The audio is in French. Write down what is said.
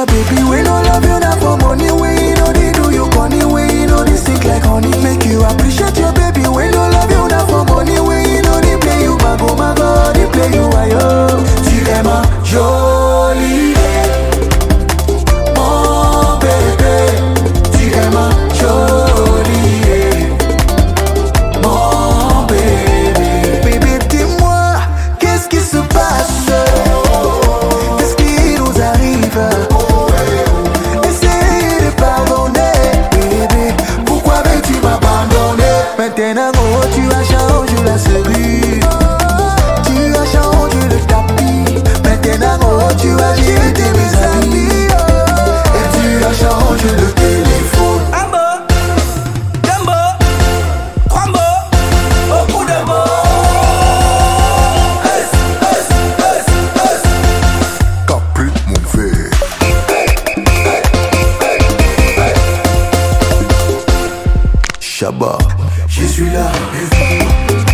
your baby, we no love you not for money. We know they do you corny, we know they stick like honey. Make you appreciate your baby, we no love you not for money. We know they play you mago, they play you ayo. Tu es ma jolie, mon bébé. Tu es ma jolie, mon bébé. Bébé, dis-moi, qu'est-ce qui se passe? Qu'est-ce qui nous arrive? Essaye de pardonner, bébé. Pourquoi veux-tu m'abandonner? Maintenant, oh, tu as changé la serrure, tu as changé le tapis. Maintenant, oh, tu as jeté mes amis, et tu as changé le téléphone. Un mot, deux mots, trois mots, beaucoup de mots. Capri, mon frère. Shabba, je suis là.